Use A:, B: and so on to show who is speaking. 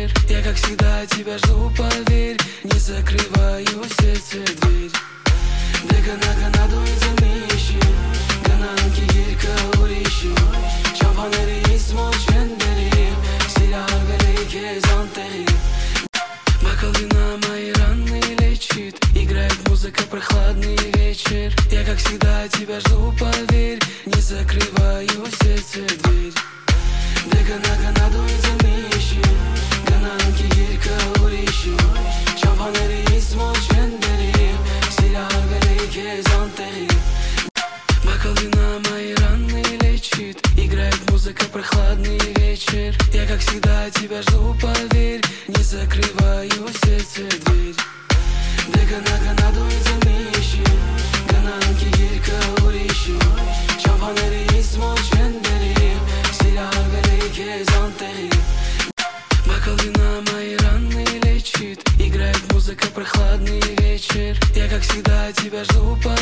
A: Я как всегда тебя жду, поверь, не закрываю сердце дверь. Degana gana duyzamishi Ganan ki girka urishi Çampaneri ismo çenderi Silah великий зонтери. Бокал вина, мои раны лечит. Играет музыка, прохладный вечер. Я как всегда тебя жду, поверь, не закрываю сердце дверь. Degana gana duyzamishi Ganan ki girka urishi Çampaneri ismo çenderi Silah великий зонтери. Бокал вина, мои раны лечит. Играет музыка, прохладный вечер. Я как всегда тебя жду, поверь, не закрываю сердце дверь. Degana gana duyzamishi Ganan ki girka urishi Çampaneri ismo çenderi Silah великий зонтери. Бокал вина, мои раны лечит. Играет музыка, прохладный вечер. Я как всегда тебя жду,